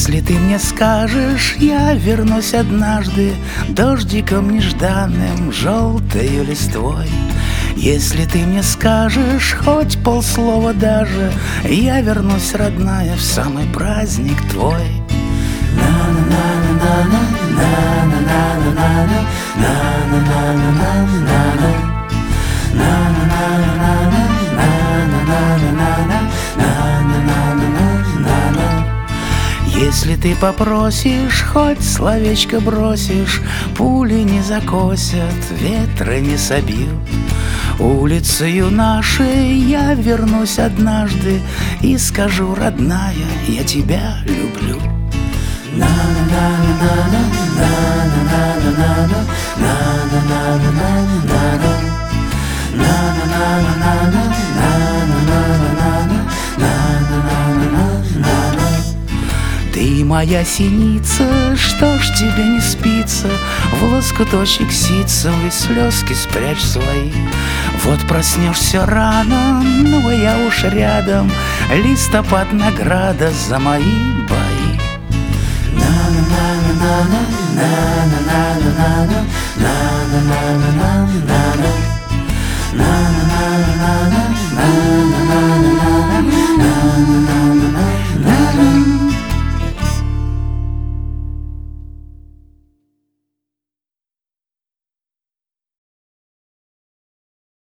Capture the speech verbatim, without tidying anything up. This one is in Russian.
Если ты мне скажешь, я вернусь однажды дождиком нежданным, желтою листвой. Если ты мне скажешь хоть полслова даже, я вернусь, родная, в самый праздник твой. Если ты попросишь, хоть словечко бросишь, пули не закосят, ветры не собьют. Улицею нашей я вернусь однажды и скажу, родная, я тебя люблю. Ты моя синица, что ж тебе не спится, в лоскуточек ситцевый слезки спрячь свои. Вот проснешься рано, ну а я уж рядом, листопад награда за мои бои. На на на на на на на на на на на на на